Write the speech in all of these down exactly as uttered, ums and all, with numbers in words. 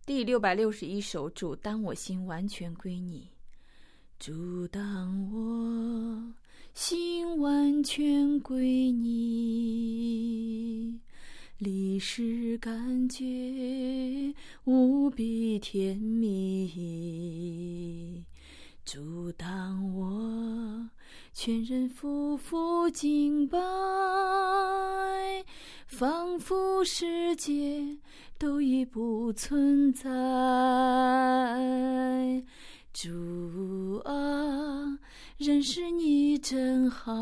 第六百六十一首，主，当我心完全归你。主，当我心完全归你，历史感觉无比甜蜜。主，当我全人匍匐敬拜，仿佛世界都已不存在。主啊，认识你真好，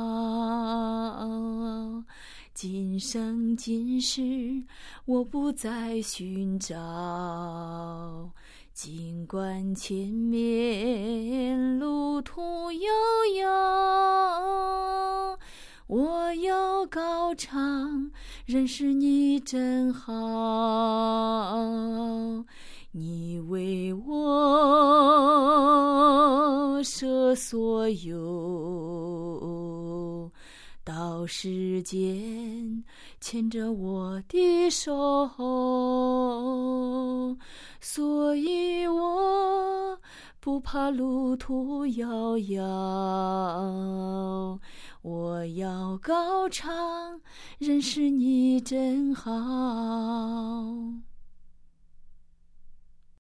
今生今世我不再寻找，尽管前面路途遥遥，我要高唱，认识你真好，你为我舍所有，到世间牵着我的手，所以我不怕路途遥遥，我要高唱，认识你真好。